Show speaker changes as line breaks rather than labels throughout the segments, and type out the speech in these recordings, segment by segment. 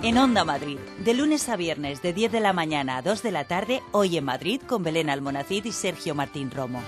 En Onda Madrid, de lunes a viernes de 10 de la mañana a 2 de la tarde, Hoy en Madrid con Belén Almonacid y Sergio Martín Romo.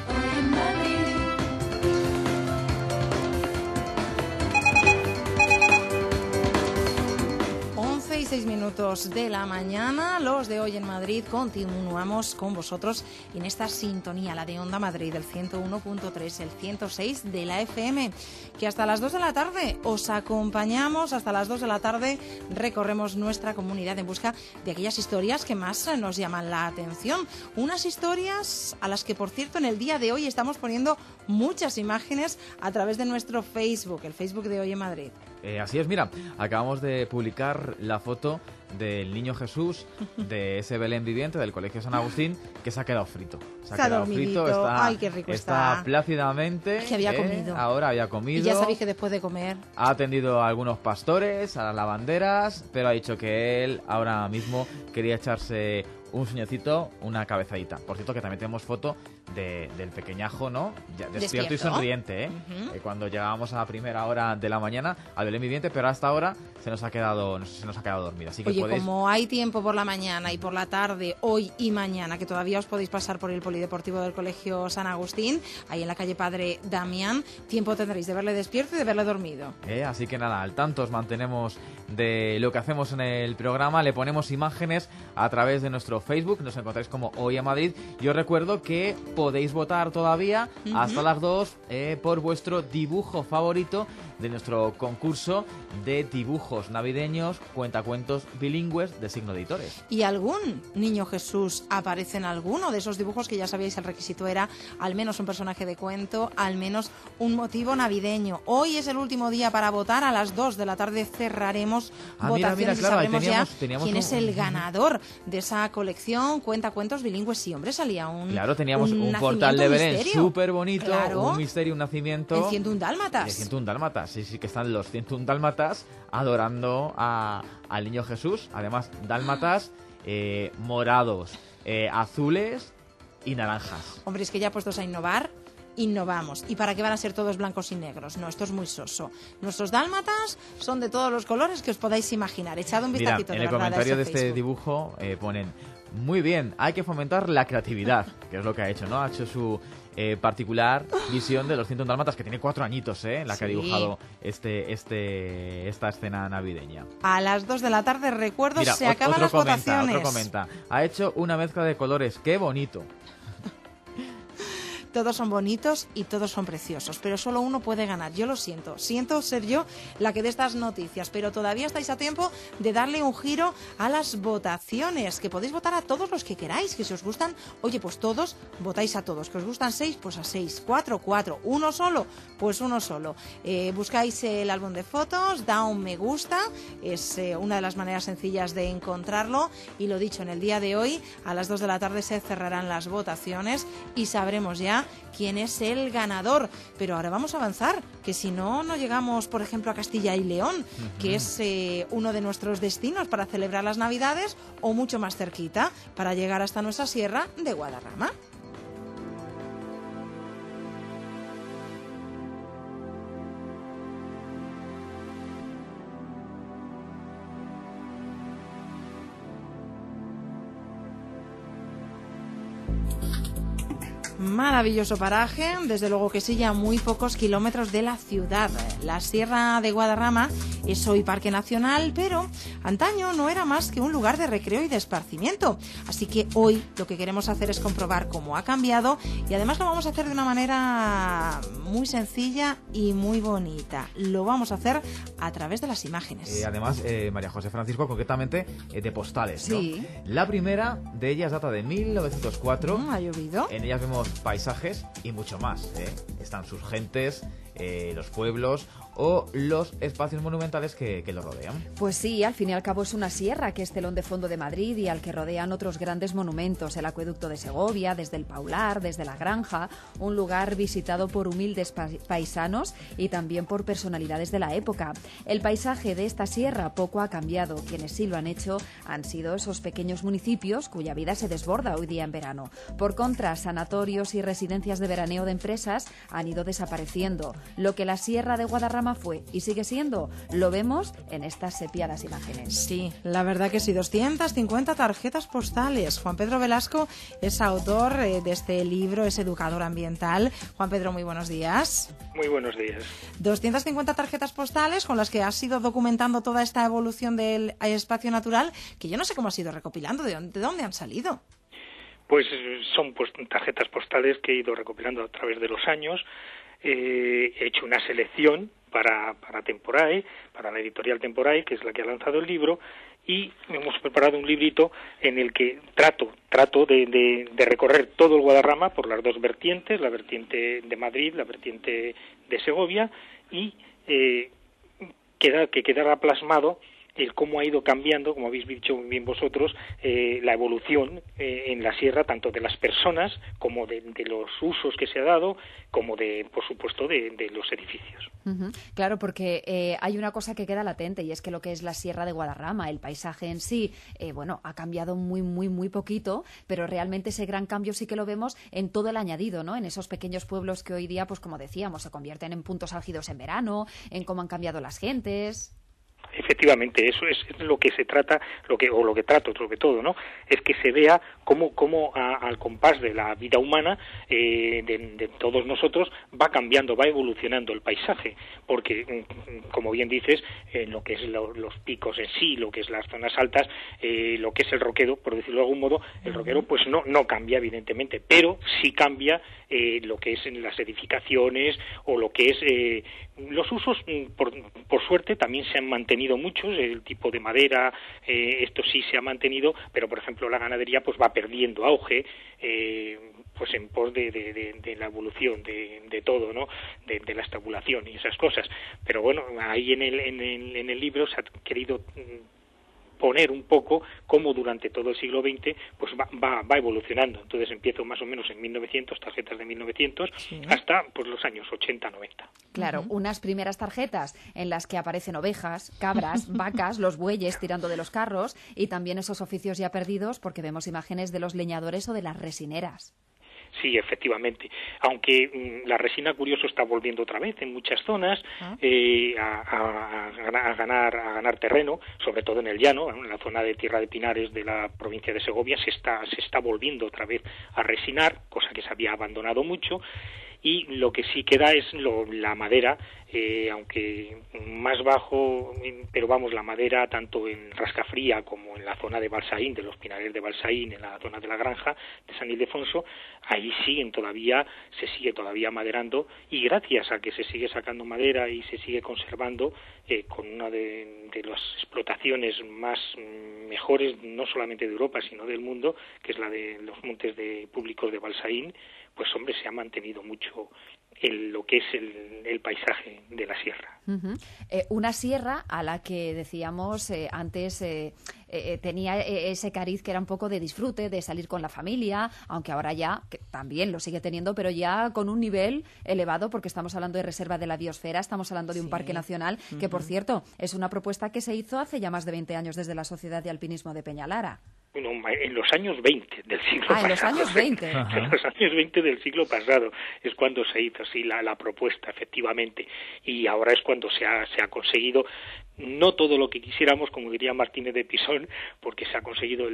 6 minutos de la mañana, los de Hoy en Madrid, continuamos con vosotros en esta sintonía, la de Onda Madrid, el 101.3, el 106 de la FM, que hasta las 2 de la tarde os acompañamos, hasta las 2 de la tarde recorremos nuestra comunidad en busca de aquellas historias que más nos llaman la atención, unas historias a las que, por cierto, en el día de hoy estamos poniendo muchas imágenes a través de nuestro Facebook, el Facebook de Hoy en Madrid.
Así es, mira, acabamos de publicar la foto del niño Jesús de ese Belén viviente del Colegio San Agustín que se ha quedado frito.
Se ha quedado frito, está, ay, qué rico
está plácidamente.
Que había comido.
Ahora había comido.
Y ya sabéis que después de comer
ha atendido a algunos pastores, a las lavanderas, pero ha dicho que él ahora mismo quería echarse un sueñecito, una cabezadita. Por cierto, que también tenemos foto del pequeñajo, ¿no? Ya, despierto y sonriente, ¿eh? Uh-huh. Cuando llegábamos a la primera hora de la mañana al Belén viviente, pero hasta ahora se nos ha quedado dormida. Así que
oye,
podéis...
como hay tiempo por la mañana y por la tarde, hoy y mañana, que todavía os podéis pasar por el polideportivo del Colegio San Agustín, ahí en la calle Padre Damián, tiempo tendréis de verle despierto y de verle dormido.
Así que nada, al tanto os mantenemos de lo que hacemos en el programa, le ponemos imágenes a través de nuestro Facebook, nos encontráis como Hoy en Madrid, y os recuerdo que podéis votar todavía hasta las 2 por vuestro dibujo favorito de nuestro concurso de dibujos navideños, cuentacuentos bilingües de Signo Editores.
¿Y algún niño Jesús aparece en alguno de esos dibujos? Que ya sabíais, el requisito era al menos un personaje de cuento, al menos un motivo navideño. Hoy es el último día para votar, a las 2 de la tarde cerraremos votaciones,
mira, claro,
y sabremos
teníamos
quién es el ganador de esa colección Cuentacuentos bilingües. Sí, hombre, salía
Claro, teníamos un portal de Belén súper bonito,
claro,
un misterio, un nacimiento.
En 101 dálmatas.
En 101 dálmatas, sí, que están los 101 dálmatas adorando al niño Jesús. Además, dálmatas morados, azules y naranjas.
Hombre, es que ya puestos a innovar, innovamos. ¿Y para qué van a ser todos blancos y negros? No, esto es muy soso. Nuestros dálmatas son de todos los colores que os podáis imaginar. Echad un vistacito.
En el comentario de este dibujo ponen: muy bien, hay que fomentar la creatividad, que es lo que ha hecho, ¿no? Ha hecho su particular visión de los 101 dálmatas, que tiene 4 añitos, la que ha dibujado esta escena navideña.
A las 2 de la tarde, recuerdo, se acaban las votaciones.
Otro comenta, ha hecho una mezcla de colores, ¡qué bonito!
Todos son bonitos y todos son preciosos, pero solo uno puede ganar. Yo lo siento ser yo la que dé estas noticias, pero todavía estáis a tiempo de darle un giro a las votaciones, que podéis votar a todos los que queráis, que si os gustan, oye, pues todos, votáis a todos. Que os gustan 6, pues a 6, 4, uno solo, pues uno solo. Buscáis el álbum de fotos, da un me gusta, es una de las maneras sencillas de encontrarlo, y lo dicho, en el día de hoy, a las 2 de la tarde se cerrarán las votaciones y sabremos ya quién es el ganador. Pero ahora vamos a avanzar, que si no, no llegamos, por ejemplo, a Castilla y León, que es uno de nuestros destinos para celebrar las Navidades, o mucho más cerquita, para llegar hasta nuestra sierra de Guadarrama. Maravilloso paraje, desde luego que sí, ya a muy pocos kilómetros de la ciudad. La Sierra de Guadarrama es hoy Parque Nacional, pero antaño no era más que un lugar de recreo y de esparcimiento. Así que hoy lo que queremos hacer es comprobar cómo ha cambiado, y además lo vamos a hacer de una manera muy sencilla y muy bonita. Lo vamos a hacer a través de las imágenes.
Además, María José Francisco, concretamente de postales, ¿no?
Sí.
La primera de ellas data de 1904.
¿Ha llovido?
En ellas vemos paisajes y mucho más, Están sus gentes, los pueblos o los espacios monumentales que lo rodean.
Pues sí, al fin y al cabo es una sierra que es telón de fondo de Madrid y al que rodean otros grandes monumentos, el acueducto de Segovia, desde el Paular, desde la Granja, un lugar visitado por humildes paisanos y también por personalidades de la época. El paisaje de esta sierra poco ha cambiado, quienes sí lo han hecho han sido esos pequeños municipios cuya vida se desborda hoy día en verano. Por contra, sanatorios y residencias de veraneo de empresas han ido desapareciendo. Lo que la sierra de Guadarrama Guadarrama fue y sigue siendo. Lo vemos en estas sepiadas imágenes.
Sí, la verdad que sí, 250 tarjetas postales. Juan Pedro Velasco es autor de este libro, es educador ambiental. Juan Pedro, muy buenos días.
Muy buenos días.
250 tarjetas postales con las que has ido documentando toda esta evolución del espacio natural, que yo no sé cómo has ido recopilando, ¿de dónde han salido?
Pues son tarjetas postales que he ido recopilando a través de los años. He hecho una selección para Temporae, para la editorial Temporae, que es la que ha lanzado el libro, y hemos preparado un librito en el que trato de recorrer todo el Guadarrama por las dos vertientes, la vertiente de Madrid, la vertiente de Segovia, y que quedara plasmado el cómo ha ido cambiando, como habéis dicho bien vosotros, la evolución en la sierra, tanto de las personas como de los usos que se ha dado, como por supuesto, de los edificios.
Uh-huh. Claro, porque hay una cosa que queda latente, y es que lo que es la Sierra de Guadarrama, el paisaje en sí, ha cambiado muy poquito, pero realmente ese gran cambio sí que lo vemos en todo el añadido, ¿no? En esos pequeños pueblos que hoy día, pues como decíamos, se convierten en puntos álgidos en verano, en cómo han cambiado las gentes.
Efectivamente, eso es lo que se trata, lo que trato sobre todo, ¿no? Es que se vea cómo al compás de la vida humana de todos nosotros va cambiando, va evolucionando el paisaje, porque como bien dices, lo que es los picos en sí, lo que es las zonas altas, lo que es el roquedo, por decirlo de algún modo, el roquedo pues no cambia evidentemente, pero sí cambia lo que es en las edificaciones o lo que es los usos, por suerte también se han mantenido muchos, el tipo de madera, esto sí se ha mantenido, pero por ejemplo la ganadería pues va perdiendo auge, pues en pos de la evolución de todo, ¿no? De la estabulación y esas cosas. Pero bueno, ahí en el libro se ha querido poner un poco cómo durante todo el siglo XX pues va evolucionando. Entonces empiezo más o menos en 1900, tarjetas de 1900, sí, hasta pues los años 80, 90.
Claro, unas primeras tarjetas en las que aparecen ovejas, cabras, vacas, los bueyes tirando de los carros, y también esos oficios ya perdidos porque vemos imágenes de los leñadores o de las resineras.
Sí, efectivamente. Aunque la resina, curioso, está volviendo otra vez en muchas zonas a ganar terreno, sobre todo en el llano, en la zona de Tierra de Pinares de la provincia de Segovia se está volviendo otra vez a resinar, cosa que se había abandonado mucho. Y lo que sí queda es la madera, aunque más bajo, pero vamos, la madera tanto en Rascafría como en la zona de Balsaín, de los Pinares de Balsaín, en la zona de la granja de San Ildefonso, ahí se sigue todavía maderando, y gracias a que se sigue sacando madera y se sigue conservando, con una de las explotaciones más mejores, no solamente de Europa, sino del mundo, que es la de los montes públicos de Balsaín, pues hombre, se ha mantenido mucho lo que es el paisaje de la sierra.
Uh-huh. Una sierra a la que decíamos antes tenía ese cariz que era un poco de disfrute, de salir con la familia, aunque ahora ya, que también lo sigue teniendo, pero ya con un nivel elevado, porque estamos hablando de reserva de la biosfera, estamos hablando de un parque nacional, que por cierto es una propuesta que se hizo hace ya más de 20 años desde la Sociedad de Alpinismo de Peñalara.
Bueno, en los años 20 del siglo pasado.
En los años 20.
En los años 20 del siglo pasado es cuando se hizo así la propuesta, efectivamente. Y ahora es cuando se ha conseguido, no todo lo que quisiéramos, como diría Martínez de Pisón, porque se ha conseguido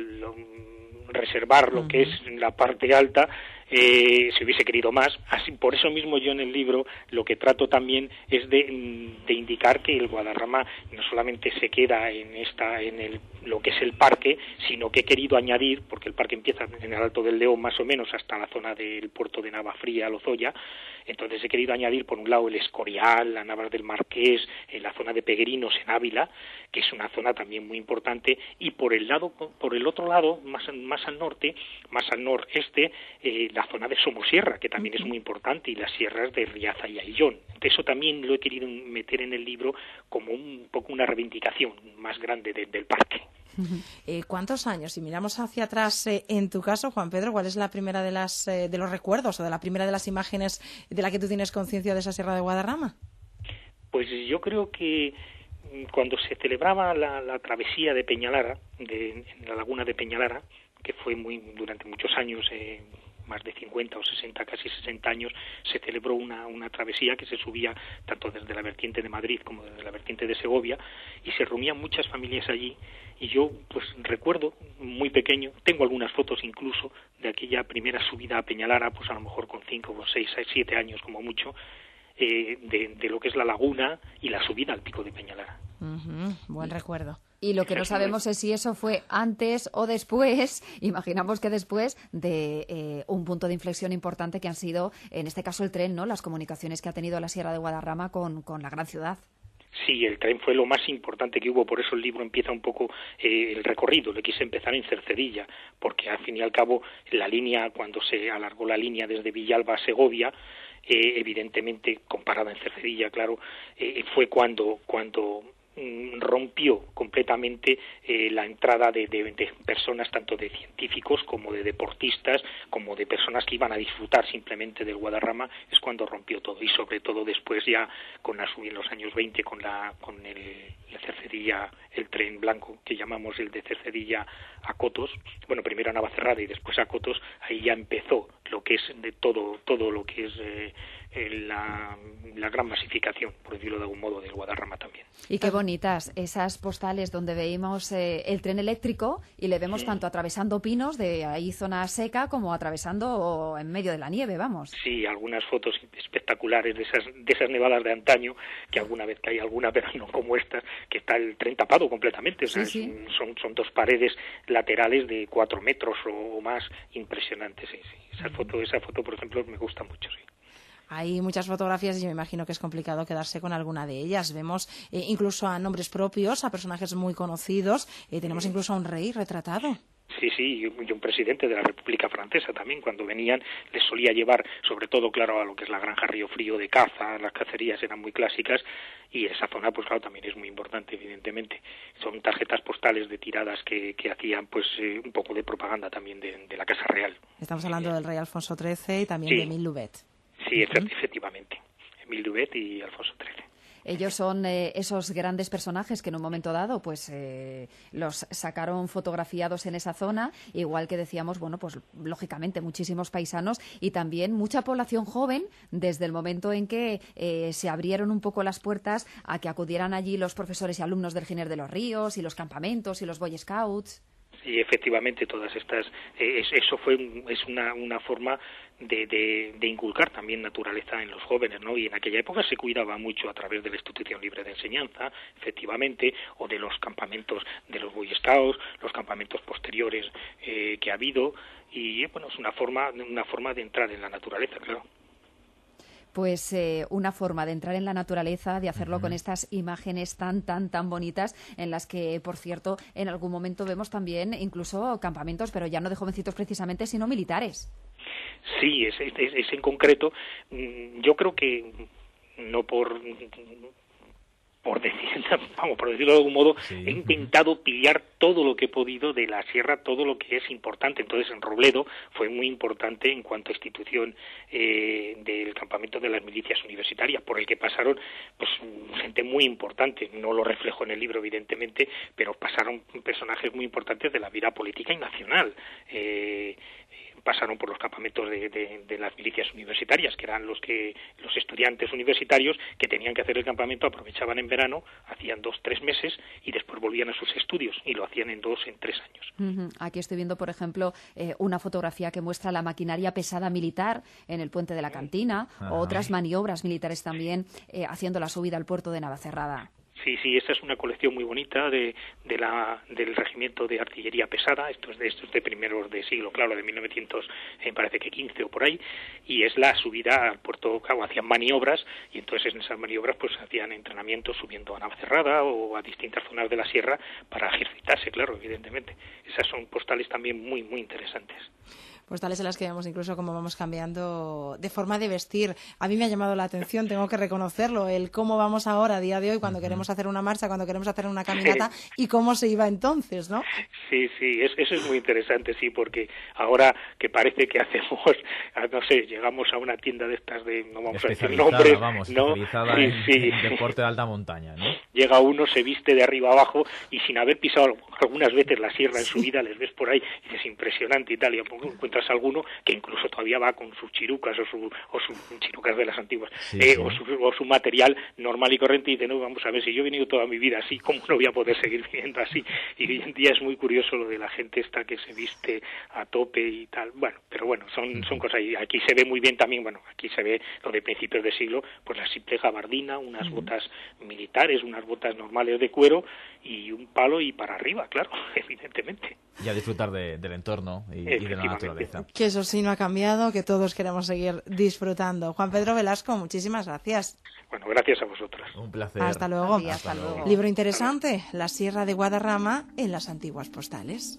reservar lo que es la parte alta. Se hubiese querido más. Así, por eso mismo yo en el libro lo que trato también es de indicar que el Guadarrama no solamente se queda en lo que es el parque, sino que he querido añadir, porque el parque empieza en el Alto del León más o menos hasta la zona del puerto de Navafría, Lozoya. Entonces he querido añadir por un lado el Escorial, la Navas del Marqués, la zona de Peregrinos en Ávila, que es una zona también muy importante, y por el otro lado, más al norte, más al noreste, la zona de Somosierra, que también es muy importante, y las sierras de Riaza y Aillón. Eso también lo he querido meter en el libro como un poco una reivindicación más grande del parque.
¿Cuántos años? Si miramos hacia atrás, en tu caso, Juan Pedro, ¿cuál es la primera de los recuerdos o de la primera de las imágenes de la que tú tienes conciencia de esa Sierra de Guadarrama?
Pues yo creo que cuando se celebraba la travesía de Peñalara, en la laguna de Peñalara, que fue durante muchos años más de 50 o 60, casi 60 años, se celebró una travesía que se subía tanto desde la vertiente de Madrid como desde la vertiente de Segovia, y se reunían muchas familias allí, y yo pues recuerdo muy pequeño, tengo algunas fotos incluso de aquella primera subida a Peñalara, pues a lo mejor con 5 o 6, 7 años como mucho, de lo que es la laguna y la subida al pico de Peñalara.
Buen recuerdo.
Y lo que no sabemos es si eso fue antes o después, imaginamos que después, de un punto de inflexión importante que han sido, en este caso, el tren, ¿no? Las comunicaciones que ha tenido la Sierra de Guadarrama con la gran ciudad.
Sí, el tren fue lo más importante que hubo, por eso el libro empieza un poco el recorrido. Le quise empezar en Cercedilla, porque al fin y al cabo la línea, cuando se alargó la línea desde Villalba a Segovia, evidentemente, comparada en Cercedilla, claro, fue cuando rompió completamente la entrada de personas, tanto de científicos como de deportistas, como de personas que iban a disfrutar simplemente del Guadarrama. Es cuando rompió todo, y sobre todo después ya con la subida en los años 20 con la Cercedilla, el tren blanco que llamamos el de Cercedilla a Cotos, bueno, primero a Navacerrada y después a Cotos. Ahí ya empezó lo que es de todo lo que es la gran masificación, por decirlo de algún modo, del Guadarrama también.
Y qué bonitas esas postales donde veíamos el tren eléctrico y le vemos tanto atravesando pinos de ahí zona seca como atravesando en medio de la nieve, vamos. Sí,
algunas fotos espectaculares de esas nevadas de antaño, que alguna vez que hay alguna, pero no como estas, que está el tren tapado completamente. O sea, sí. Son dos paredes laterales de 4 metros o más, impresionantes. Sí. Esa foto, por ejemplo, me gusta mucho, sí.
Hay muchas fotografías y yo me imagino que es complicado quedarse con alguna de ellas. Vemos incluso a nombres propios, a personajes muy conocidos. Tenemos incluso a un rey retratado.
Sí, y un presidente de la República Francesa también. Cuando venían les solía llevar, sobre todo, claro, a lo que es la granja Río Frío de caza. Las cacerías eran muy clásicas y esa zona, pues claro, también es muy importante, evidentemente. Son tarjetas postales de tiradas que hacían, pues, un poco de propaganda también de la Casa Real.
Estamos hablando del rey Alfonso XIII y también de Émile Louvet.
Sí, efectivamente. Émile Louvet y Alfonso XIII.
Ellos son esos grandes personajes que en un momento dado pues los sacaron fotografiados en esa zona, igual que decíamos, bueno, pues lógicamente muchísimos paisanos y también mucha población joven desde el momento en que se abrieron un poco las puertas a que acudieran allí los profesores y alumnos del Giner de los Ríos y los campamentos y los Boy Scouts.
Sí, efectivamente, todas estas, eso es una forma de inculcar también naturaleza en los jóvenes, ¿no? Y en aquella época se cuidaba mucho a través de la institución libre de enseñanza, efectivamente, o de los campamentos de los Boy Scouts, los campamentos posteriores que ha habido, y bueno, es una forma de entrar en la naturaleza, claro.
Pues una forma de entrar en la naturaleza, de hacerlo con estas imágenes tan bonitas, en las que, por cierto, en algún momento vemos también incluso campamentos, pero ya no de jovencitos precisamente, sino militares.
Sí, es en concreto. Yo creo que no por decirlo de algún modo, sí. He intentado pillar todo lo que he podido de la sierra, todo lo que es importante. Entonces, en Robledo fue muy importante en cuanto a institución del campamento de las milicias universitarias, por el que pasaron pues gente muy importante. No lo reflejo en el libro, evidentemente, pero pasaron personajes muy importantes de la vida política y nacional. Pasaron por los campamentos de las milicias universitarias, que eran los estudiantes universitarios que tenían que hacer el campamento, aprovechaban en verano, hacían 2-3 meses y después volvían a sus estudios, y lo hacían en 2-3 años.
Aquí estoy viendo, por ejemplo, una fotografía que muestra la maquinaria pesada militar en el puente de la Cantina, o otras maniobras militares también haciendo la subida al puerto de Navacerrada.
Sí, esta es una colección muy bonita del regimiento de artillería pesada. Esto es de primeros de siglo, claro, de 1900, parece que 15 o por ahí, y es la subida al puerto. Claro, hacían maniobras, y entonces en esas maniobras pues hacían entrenamientos subiendo a Navacerrada o a distintas zonas de la sierra para ejercitarse, claro, evidentemente. Esas son postales también muy interesantes.
Postales en las que vemos incluso cómo vamos cambiando de forma de vestir. A mí me ha llamado la atención, tengo que reconocerlo, el cómo vamos ahora, a día de hoy, cuando queremos hacer una marcha, cuando queremos hacer una caminata, y cómo se iba entonces, ¿no?
Sí, eso es muy interesante, sí, porque ahora que parece que hacemos, no sé, llegamos a una tienda de estas no vamos a decir nombres,
vamos,
¿no?
Especializada en deporte de alta montaña, ¿no?
llega uno, se viste de arriba abajo y sin haber pisado algunas veces la sierra en su vida, les ves por ahí y dices impresionante y tal, y a poco encuentras alguno que incluso todavía va con sus chirucas o sus chirucas de las antiguas, o su material normal y corriente, y dice, no, vamos a ver, si yo he venido toda mi vida así, ¿cómo no voy a poder seguir viviendo así? Y hoy en día es muy curioso lo de la gente esta que se viste a tope y tal, bueno, pero bueno, son cosas, y aquí se ve muy bien también, bueno, aquí se ve lo de principios de siglo, pues la simple gabardina, unas botas militares, unas botas normales de cuero y un palo y para arriba, claro, evidentemente.
Y a disfrutar del entorno y de la naturaleza.
Que eso sí no ha cambiado, que todos queremos seguir disfrutando. Juan Pedro Velasco, muchísimas gracias.
Bueno, gracias a vosotros.
Un placer.
Hasta luego.
Hasta luego.
Libro interesante, La Sierra de Guadarrama en las antiguas postales.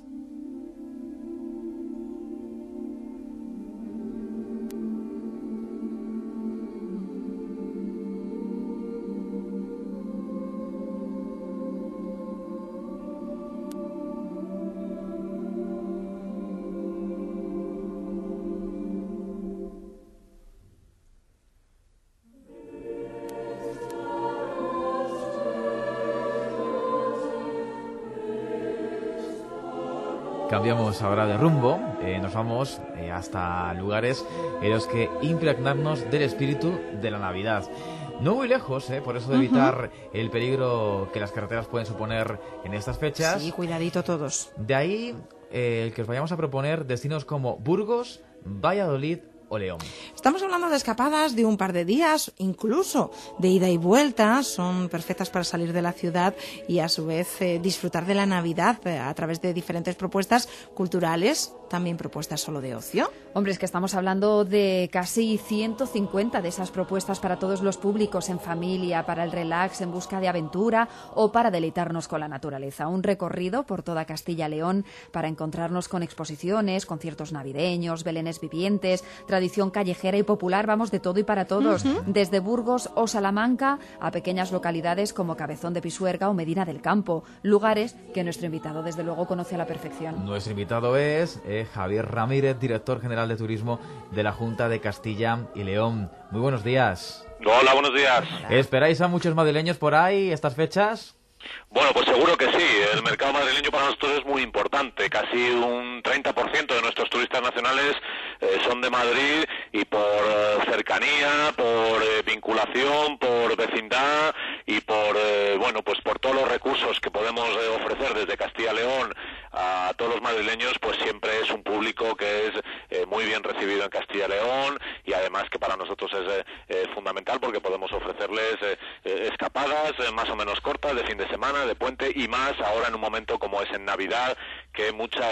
Cambiamos ahora de rumbo, nos vamos hasta lugares en los que impregnarnos del espíritu de la Navidad. No muy lejos, por eso de evitar el peligro que las carreteras pueden suponer en estas fechas.
Sí, cuidadito todos.
De ahí el que os vayamos a proponer destinos como Burgos, Valladolid o León.
Estamos hablando de escapadas de un par de días, incluso de ida y vuelta. Son perfectas para salir de la ciudad y a su vez disfrutar de la Navidad a través de diferentes propuestas culturales, también propuestas solo de ocio.
Hombre, es que estamos hablando de casi 150 de esas propuestas para todos los públicos, en familia, para el relax, en busca de aventura o para deleitarnos con la naturaleza. Un recorrido por toda Castilla-León para encontrarnos con exposiciones, conciertos navideños, belenes vivientes, tradición callejera y popular, vamos, de todo y para todos, desde Burgos o Salamanca a pequeñas localidades como Cabezón de Pisuerga o Medina del Campo, lugares que nuestro invitado desde luego conoce a la perfección.
Nuestro invitado es Javier Ramírez, director general de Turismo de la Junta de Castilla y León. Muy buenos días.
Hola, buenos días.
¿Esperáis a muchos madrileños por ahí estas fechas?
Bueno, pues seguro que sí. El mercado madrileño para nosotros es muy importante. Casi un 30% de nuestros turistas nacionales son de Madrid, y por cercanía, por vinculación, por vecindad y por bueno, pues por todos los recursos que podemos ofrecer desde Castilla y León a todos los madrileños, pues siempre es un público que es muy bien recibido en Castilla y León, y además que para nosotros es fundamental porque podemos ofrecerles escapadas más o menos cortas de fin de semana, de puente, y más ahora en un momento como es en Navidad, que muchas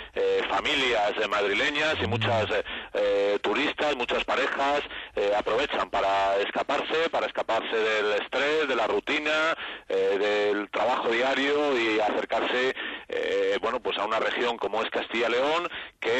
familias madrileñas y muchas turistas, muchas parejas aprovechan para escaparse del estrés, de la rutina, del trabajo diario, y acercarse bueno, pues a una región como es Castilla y León,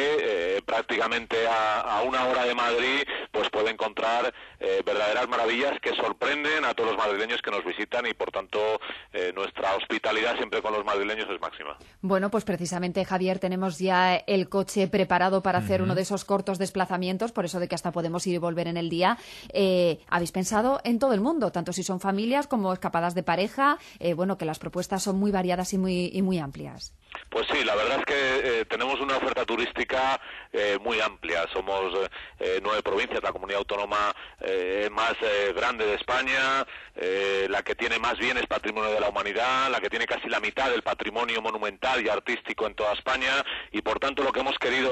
que prácticamente a una hora de Madrid pues puede encontrar verdaderas maravillas que sorprenden a todos los madrileños que nos visitan, y por tanto nuestra hospitalidad siempre con los madrileños es máxima.
Bueno, pues precisamente, Javier, tenemos ya el coche preparado para hacer uno de esos cortos desplazamientos, por eso de que hasta podemos ir y volver en el día. Habéis pensado en todo el mundo, tanto si son familias como escapadas de pareja, bueno, que las propuestas son muy variadas y muy amplias.
Pues sí, la verdad es que tenemos una oferta turística muy amplia. Somos 9 provincias, la comunidad autónoma más grande de España, la que tiene más bienes patrimonio de la humanidad, la que tiene casi la mitad del patrimonio monumental y artístico en toda España, y por tanto lo que hemos querido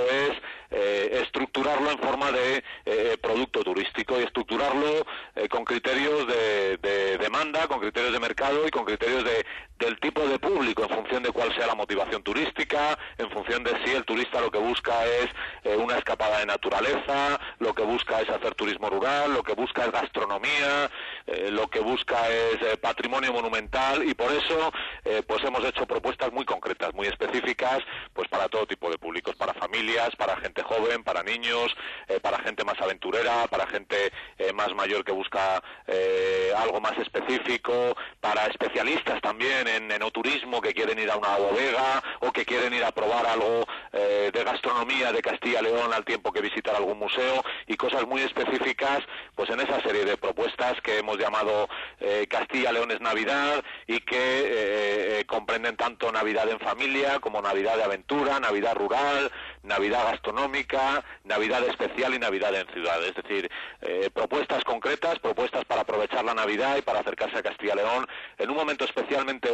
es estructurarlo en forma de producto turístico, y estructurarlo con criterios de demanda, con criterios de mercado y con criterios del tipo de público, en función de cuál sea la motivación turística, en función de si el turista lo que busca es una escapada de naturaleza, lo que busca es hacer turismo rural, lo que busca es gastronomía, lo que busca es patrimonio monumental, y por eso pues hemos hecho propuestas muy concretas, muy específicas, pues para todo tipo de públicos, para familias, para gente joven, para niños, para gente más aventurera, para gente más mayor que busca algo más específico, para especialistas también en enoturismo que quieren ir a una bodega o que quieren ir a probar algo de gastronomía de Castilla y León al tiempo que visitar algún museo, y cosas muy específicas pues en esa serie de propuestas que hemos llamado Castilla y León es Navidad, y que comprenden tanto Navidad en familia como Navidad de aventura, Navidad rural, Navidad gastronómica, Navidad especial y Navidad en ciudad. Es decir, propuestas concretas, propuestas para aprovechar la Navidad y para acercarse a Castilla y León en un momento especialmente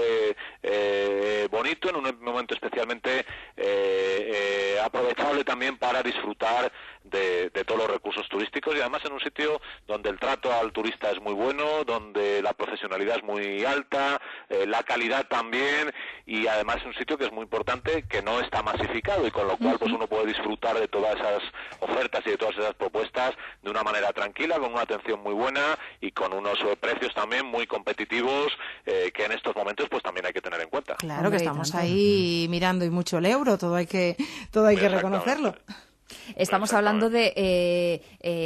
bonito, en un momento especialmente aprovechable también para disfrutar de todos los recursos turísticos, y además en un sitio donde el trato al turista es muy bueno, donde la profesionalidad es muy alta, la calidad también, y además es un sitio que es muy importante, que no está masificado, y con lo cual pues uno puede disfrutar de todas esas ofertas y de todas esas propuestas de una manera tranquila, con una atención muy buena y con unos precios también muy competitivos, que en estos momentos pues también hay que tener en cuenta.
Claro, que estamos ahí mirando y mucho el euro, todo hay que reconocerlo.
Estamos hablando de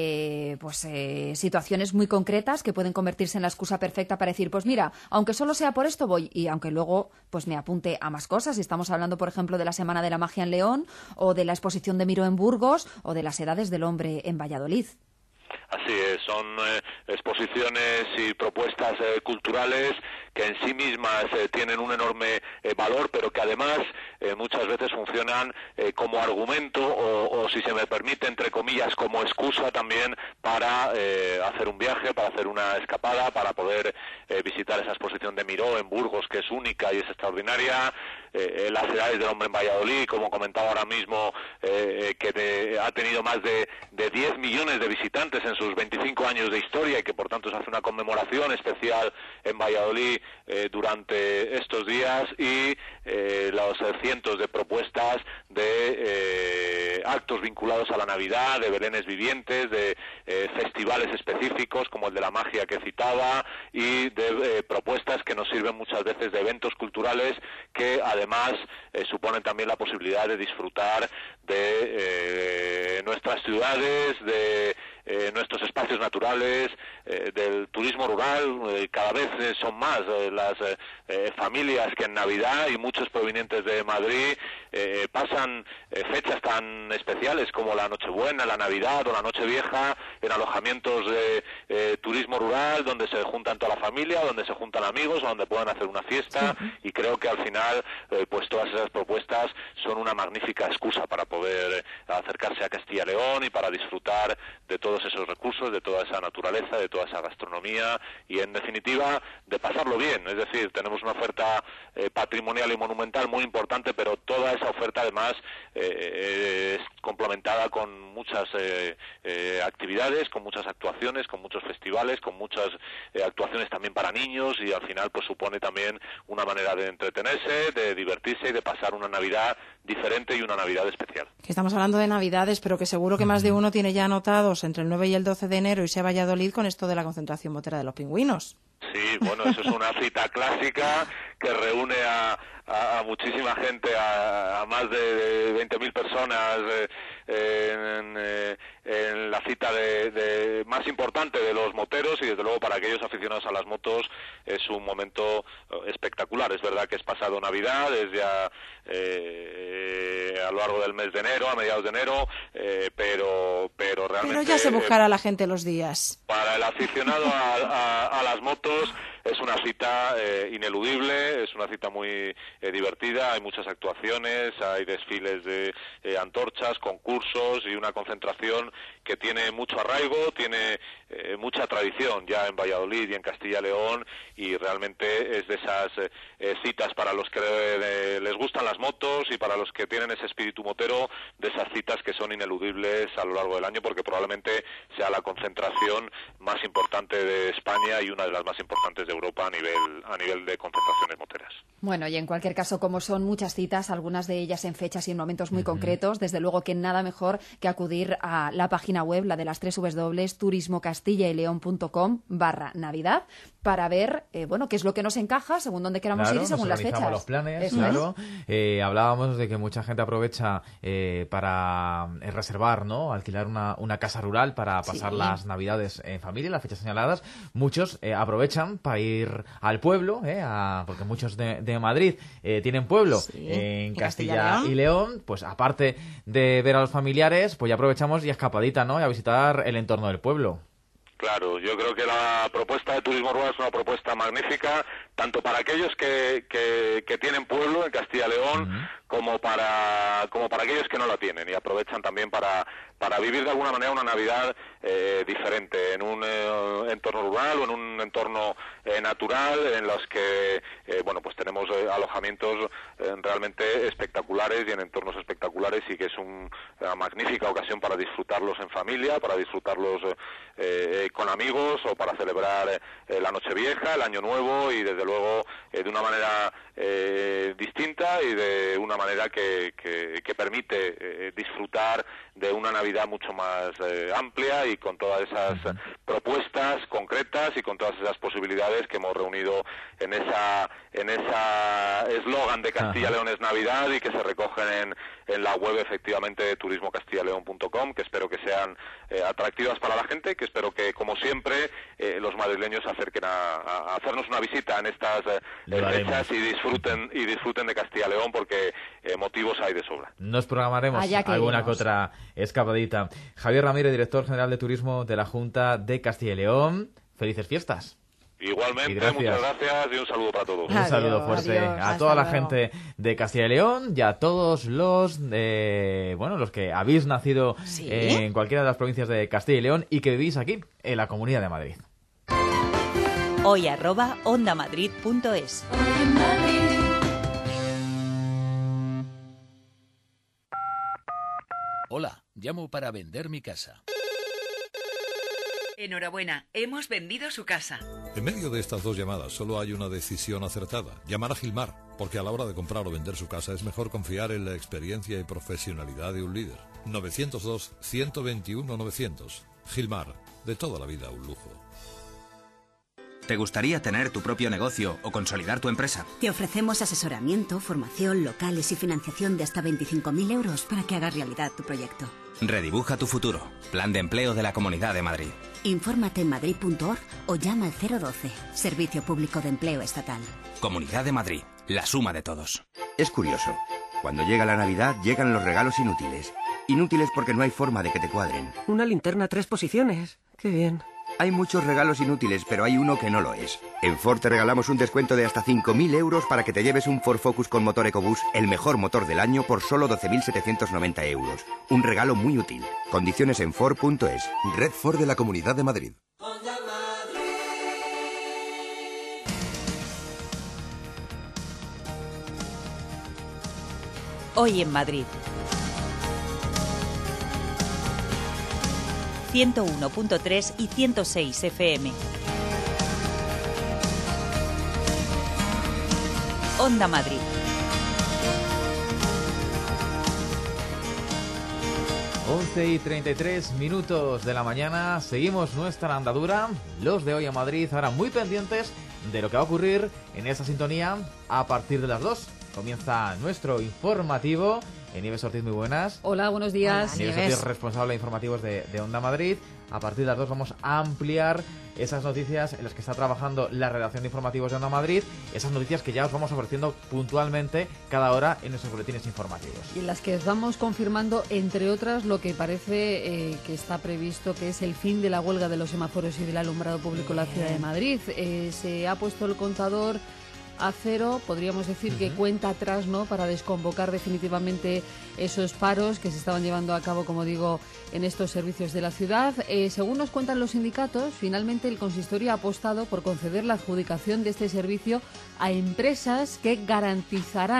situaciones muy concretas que pueden convertirse en la excusa perfecta para decir, pues mira, aunque solo sea por esto voy, y aunque luego pues me apunte a más cosas. Estamos hablando, por ejemplo, de la Semana de la Magia en León, o de la exposición de Miró en Burgos, o de las Edades del Hombre en Valladolid.
Así es, son exposiciones y propuestas culturales que en sí mismas tienen un enorme valor, pero que además muchas veces funcionan como argumento o, si se me permite, entre comillas, como excusa también para hacer un viaje, para hacer una escapada, para poder visitar esa exposición de Miró en Burgos, que es única y es extraordinaria, las Edades del Hombre en Valladolid, como comentaba ahora mismo, que ha tenido más de 10 millones de visitantes en sus 25 años de historia, y que por tanto se hace una conmemoración especial en Valladolid durante estos días, y los cientos de propuestas de actos vinculados a la Navidad, de belenes vivientes, de festivales específicos como el de la magia que citaba, y de propuestas que nos sirven muchas veces de eventos culturales que además suponen también la posibilidad de disfrutar de nuestras ciudades, de nuestros espacios naturales, del turismo rural. Cada vez son más las familias que en Navidad, y muchos provenientes de Madrid, pasan fechas tan especiales como la Nochebuena, la Navidad o la Nochevieja en alojamientos de turismo rural, donde se juntan toda la familia, donde se juntan amigos, o donde puedan hacer una fiesta, y creo que al final pues todas esas propuestas son una magnífica excusa para poder acercarse a Castilla y León y para disfrutar de todos esos recursos, de toda esa naturaleza, de toda esa gastronomía, y en definitiva de pasarlo bien. Es decir, tenemos una oferta patrimonial y monumental muy importante, pero toda esa oferta además es complementada con muchas actividades, con muchas actuaciones, con muchos festivales, con muchas actuaciones también para niños, y al final pues supone también una manera de entretenerse, de divertirse y de pasar una Navidad diferente y una Navidad especial.
Que estamos hablando de Navidades, pero que seguro que más de uno tiene ya anotados entre el 9 y el 12 de enero irse a Valladolid con esto de la concentración motera de los pingüinos.
Sí, bueno, eso es una cita clásica que reúne a muchísima gente, a más de 20.000 personas en la cita más importante de los moteros, y desde luego para aquellos aficionados a las motos es un momento espectacular. Es verdad que es pasado Navidad, es ya a lo largo del mes de enero, a mediados de enero, pero realmente...
Pero ya se buscará la gente los días.
Para el aficionado a las motos es una cita ineludible, es una cita muy divertida, hay muchas actuaciones, hay desfiles de antorchas, concursos y una concentración que tiene mucho arraigo, tiene mucha tradición ya en Valladolid y en Castilla y León, y realmente es de esas citas para los que les gustan las motos y para los que tienen ese espíritu motero, de esas citas que son ineludibles a lo largo del año, porque probablemente sea la concentración más importante de España y una de las más importantes de Europa a nivel de concentraciones moteras.
Bueno, y en cualquier caso, como son muchas citas, algunas de ellas en fechas y en momentos muy concretos, desde luego que nada mejor que acudir a la página web, la de las 3 www.turismocastilla-y-león.com/Navidad, para ver, bueno, qué es lo que nos encaja según dónde queramos ir y según las fechas.
Los planes,
Eso
claro. Hablábamos de que mucha gente aprovecha para reservar, ¿no? Alquilar una casa rural para pasar las Navidades en familia, las fechas señaladas. Muchos aprovechan para ir al pueblo, porque muchos de Madrid tienen pueblo en Castilla y León. Pues aparte de ver a los familiares, pues ya aprovechamos y escapadita, ¿no? Y a visitar el entorno del pueblo.
Claro, yo creo que la propuesta de turismo rural es una propuesta magnífica, tanto para aquellos que tienen pueblo en Castilla y León, como para aquellos que no la tienen y aprovechan también para vivir de alguna manera una Navidad diferente, en un entorno rural o en un entorno natural, en los que bueno, pues tenemos alojamientos realmente espectaculares y en entornos espectaculares, y que es una magnífica ocasión para disfrutarlos en familia, para disfrutarlos con amigos, o para celebrar la Nochevieja, el Año Nuevo, y desde luego de una manera distinta y de una manera que permite disfrutar de una Navidad mucho más amplia, y con todas esas propuestas concretas y con todas esas posibilidades que hemos reunido en esa eslogan de Castilla y León es Navidad, y que se recogen en la web efectivamente de turismocastillaleon.com, que espero que sean atractivas para la gente, que espero que, como siempre, los madrileños se acerquen a hacernos una visita en estas fechas y disfruten de Castilla y León, porque motivos hay de sobra.
Nos programaremos alguna que otra escapadita. Javier Ramírez, director general de Turismo de la Junta de Castilla y León. Felices fiestas.
Igualmente, muchas gracias y un saludo para todos.
Un saludo fuerte a toda la gente de Castilla y León y a todos los que habéis nacido en cualquiera de las provincias de Castilla y León y que vivís aquí en la Comunidad de Madrid.
Hoy @ondamadrid.es.
Hola, llamo para vender mi casa.
Enhorabuena, hemos vendido su casa.
En medio de estas dos llamadas solo hay una decisión acertada: llamar a Gilmar, porque a la hora de comprar o vender su casa es mejor confiar en la experiencia y profesionalidad de un líder. 902-121-900. Gilmar, de toda la vida un lujo.
¿Te gustaría tener tu propio negocio o consolidar tu empresa?
Te ofrecemos asesoramiento, formación, locales y financiación de hasta 25.000 euros para que hagas realidad tu proyecto.
Redibuja tu futuro. Plan de empleo de la Comunidad de Madrid.
Infórmate en madrid.org o llama al 012. Servicio Público de Empleo Estatal.
Comunidad de Madrid. La suma de todos.
Es curioso. Cuando llega la Navidad llegan los regalos inútiles. Inútiles porque no hay forma de que te cuadren.
Una linterna 3 posiciones. Qué bien.
Hay muchos regalos inútiles, pero hay uno que no lo es. En Ford te regalamos un descuento de hasta 5.000 euros para que te lleves un Ford Focus con motor EcoBoost, el mejor motor del año, por solo 12.790 euros. Un regalo muy útil. Condiciones en Ford.es. Red Ford de la Comunidad de Madrid.
Hoy en Madrid. 101.3 y 106 FM. Onda Madrid.
Y 33 minutos de la mañana, seguimos nuestra andadura, los de Hoy a Madrid, ahora muy pendientes de lo que va a ocurrir en esta sintonía a partir de las 2. Comienza nuestro informativo. Nieves Ortiz, muy buenas.
Hola, buenos días.
Nieves Ortiz, responsable de informativos de Onda Madrid. A partir de las 2 vamos a ampliar esas noticias en las que está trabajando la redacción de informativos de Onda Madrid, esas noticias que ya os vamos ofreciendo puntualmente cada hora en nuestros boletines informativos.
Y en las que os vamos confirmando, entre otras, lo que parece que está previsto, que es el fin de la huelga de los semáforos y del alumbrado público en la ciudad de Madrid. Se ha puesto el contador a cero, podríamos decir que cuenta atrás, ¿no?, para desconvocar definitivamente esos paros que se estaban llevando a cabo, como digo, en estos servicios de la ciudad. Según nos cuentan los sindicatos, finalmente el consistorio ha apostado por conceder la adjudicación de este servicio a empresas que garantizarán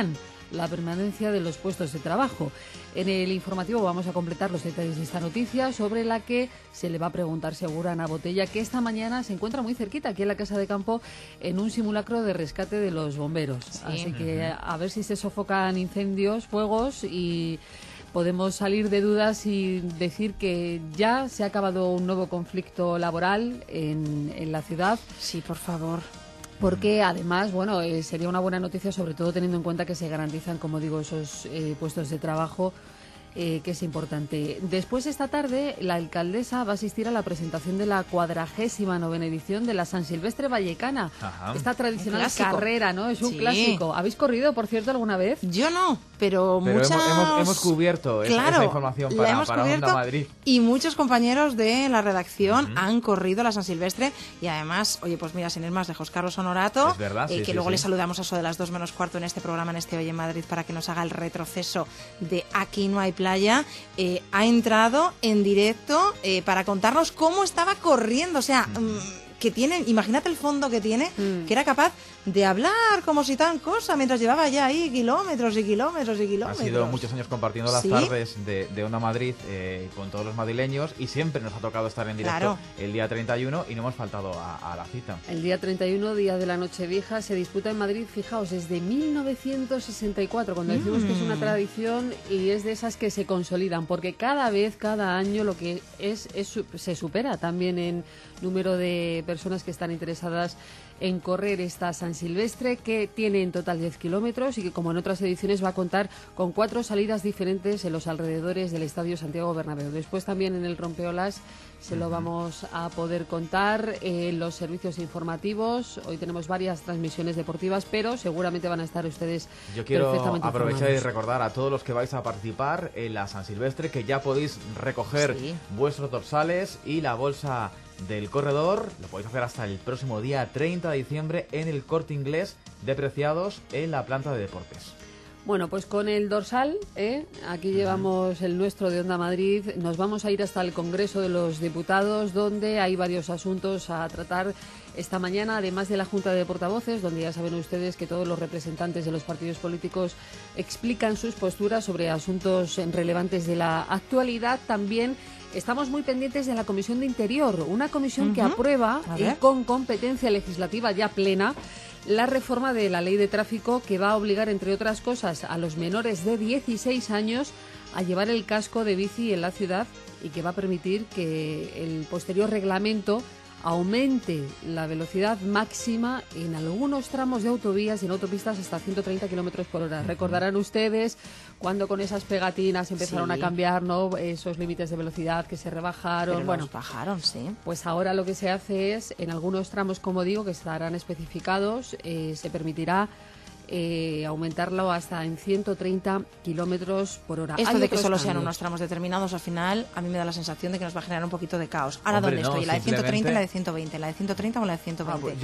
la permanencia de los puestos de trabajo. En el informativo vamos a completar los detalles de esta noticia, sobre la que se le va a preguntar seguro a Ana Botella, que esta mañana se encuentra muy cerquita, aquí en la Casa de Campo, en un simulacro de rescate de los bomberos. Sí. Así que a ver si se sofocan incendios, fuegos, y podemos salir de dudas y decir que ya se ha acabado un nuevo conflicto laboral en la ciudad.
Sí, por favor.
Porque además, bueno, sería una buena noticia, sobre todo teniendo en cuenta que se garantizan, como digo, esos puestos de trabajo, que es importante. Después, esta tarde, la alcaldesa va a asistir a la presentación de la 49ª edición de la San Silvestre Vallecana.
Ajá.
Esta tradicional carrera, ¿no? Es un clásico. ¿Habéis corrido, por cierto, alguna vez?
Yo no, pero muchas...
hemos cubierto esa información para Onda Madrid.
Y muchos compañeros de la redacción han corrido la San Silvestre, y además, oye, pues mira, sin ir más lejos, Carlos Honorato,
es verdad,
que luego le saludamos a eso de las 2 menos cuarto en este programa, en este Hoy en Madrid, para que nos haga el retroceso de Aquí no hay playa, ha entrado en directo para contarnos cómo estaba corriendo, o sea, que tiene, imagínate el fondo que tiene, que era capaz de hablar como si tan cosa, mientras llevaba ya ahí kilómetros y kilómetros y kilómetros.
Ha sido muchos años compartiendo las tardes de Onda Madrid con todos los madrileños, y siempre nos ha tocado estar en directo el día 31 y no hemos faltado a la cita.
El día 31, día de la Nochevieja, se disputa en Madrid, fijaos, desde 1964, cuando decimos que es una tradición, y es de esas que se consolidan, porque cada año lo que se supera también en número de personas que están interesadas en correr esta San Silvestre, que tiene en total 10 kilómetros y que, como en otras ediciones, va a contar con 4 salidas diferentes en los alrededores del Estadio Santiago Bernabéu. Después también en el Rompeolas se lo vamos a poder contar en los servicios informativos. Hoy tenemos varias transmisiones deportivas, pero seguramente van a estar ustedes perfectamente informados.
Yo quiero aprovechar y recordar a todos los que vais a participar en la San Silvestre que ya podéis recoger vuestros dorsales y la bolsa del corredor. Lo podéis hacer hasta el próximo día 30 de diciembre en el Corte Inglés de Preciados, en la planta de deportes.
Bueno, pues con el dorsal, aquí llevamos el nuestro de Onda Madrid. Nos vamos a ir hasta el Congreso de los Diputados, donde hay varios asuntos a tratar esta mañana, además de la Junta de Portavoces, donde ya saben ustedes que todos los representantes de los partidos políticos explican sus posturas sobre asuntos relevantes de la actualidad. También estamos muy pendientes de la Comisión de Interior, una comisión que aprueba, con competencia legislativa ya plena, la reforma de la Ley de Tráfico, que va a obligar, entre otras cosas, a los menores de 16 años a llevar el casco de bici en la ciudad, y que va a permitir que el posterior reglamento aumente la velocidad máxima en algunos tramos de autovías y en autopistas hasta 130 kilómetros por hora. Recordarán ustedes cuando con esas pegatinas empezaron a cambiar, ¿no?, esos límites de velocidad que se rebajaron.
Pero los bajaron, sí.
Pues ahora lo que se hace es, en algunos tramos, como digo, que estarán especificados, se permitirá aumentarlo hasta en 130 kilómetros por hora.
Esto de que solo sean unos tramos determinados, al final, a mí me da la sensación de que nos va a generar un poquito de caos. Ahora, ¿dónde estoy? ¿La de 130 y la de 120? ¿La de 130 o la de 120?